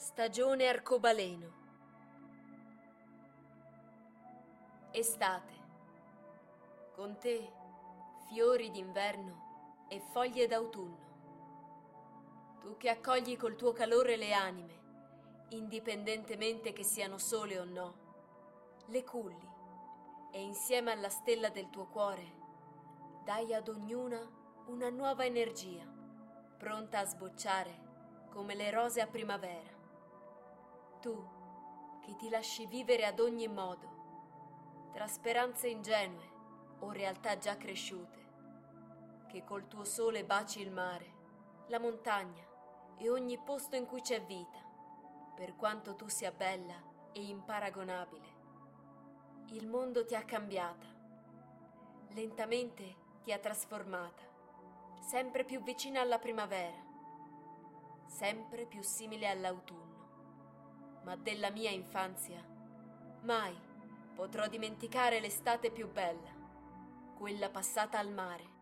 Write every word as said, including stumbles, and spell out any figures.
Stagione arcobaleno. Estate. Con te fiori d'inverno e foglie d'autunno. Tu che accogli col tuo calore le anime, indipendentemente che siano sole o no, le culli e insieme alla stella del tuo cuore dai ad ognuna una nuova energia, pronta a sbocciare come le rose a primavera. Tu che ti lasci vivere ad ogni modo, tra speranze ingenue o realtà già cresciute, che col tuo sole baci il mare, la montagna e ogni posto in cui c'è vita, per quanto tu sia bella e imparagonabile. Il mondo ti ha cambiata, lentamente ti ha trasformata, sempre più vicina alla primavera, sempre più simile all'autunno. Ma della mia infanzia mai potrò dimenticare l'estate più bella, quella passata al mare,